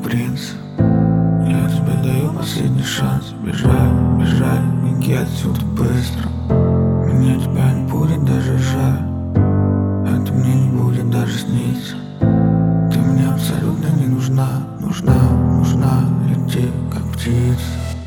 принц. Я тебе даю последний шанс. Бежать, бежать, беги отсюда быстро. Мне тебя не будет даже жаль. Это мне не будет даже сниться. Ты мне абсолютно не нужна. Нужна, лети как птица.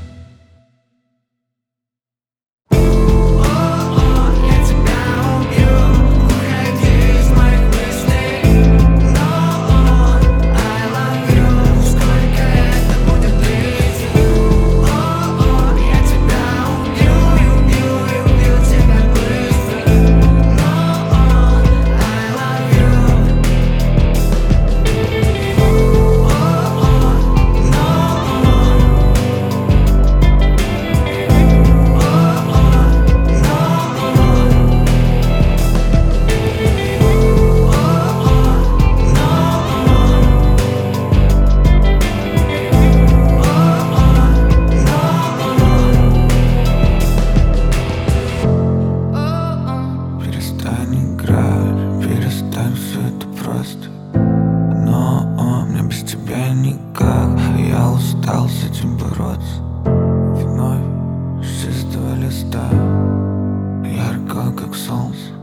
Перестань, все это просто. Но мне без тебя никак. Я устал с этим бороться. Вновь с чистого листа, ярко как солнце.